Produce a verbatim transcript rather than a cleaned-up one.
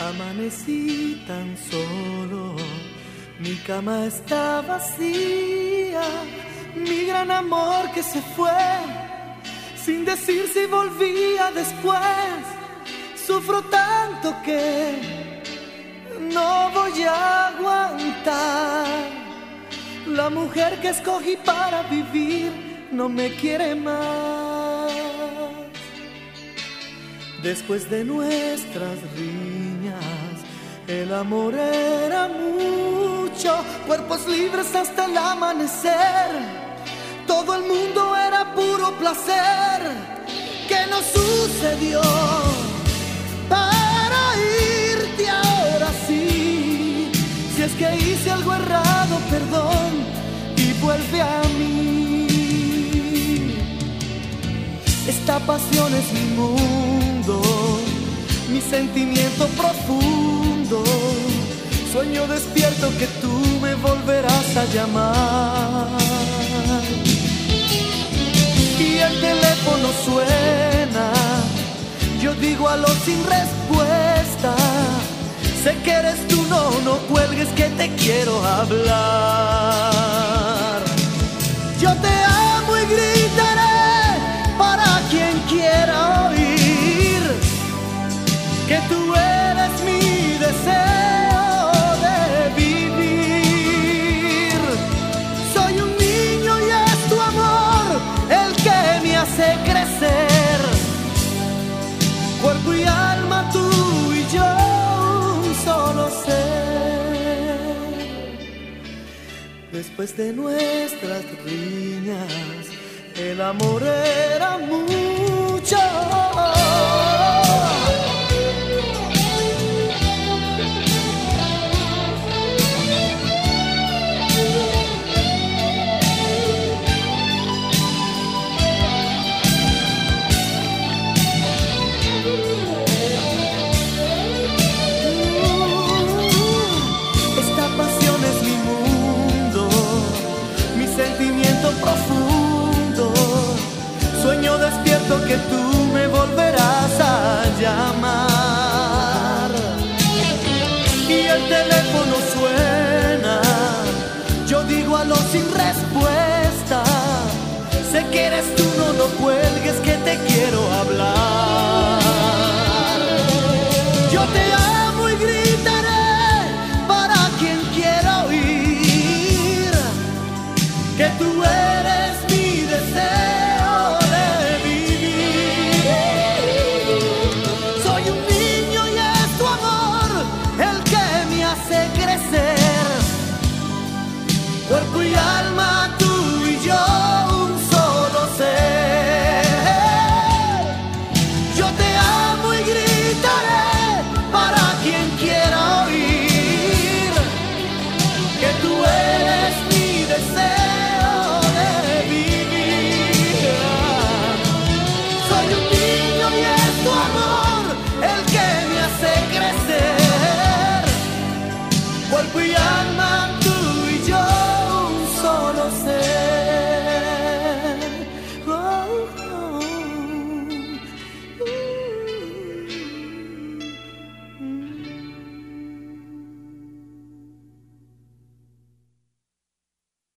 Amanecí tan solo, mi cama está vacía, mi gran amor que se fue, sin decir si volvía después. Sufro tanto que no voy a aguantar. La mujer que escogí para vivir no me quiere más. Después de nuestras riñas, el amor era mucho, cuerpos libres hasta el amanecer. Todo el mundo era puro placer. ¿Qué nos sucedió para irte ahora sí? Si es que hice algo errado, perdón, y vuelve a mí. Esta pasión es mi mundo, mi sentimiento profundo. Sueño despierto que tú me volverás a llamar. Y el teléfono suena, yo digo aló sin respuesta. Sé que eres tú, no, no cuelgues que te quiero hablar. Yo te amo y gritaré para quien quiera oír que tú eres mi deseo de vivir. Soy un niño y es tu amor el que me hace crecer. Cuerpo y alma, tú y yo, un solo ser. Después de nuestras riñas, el amor era mucho.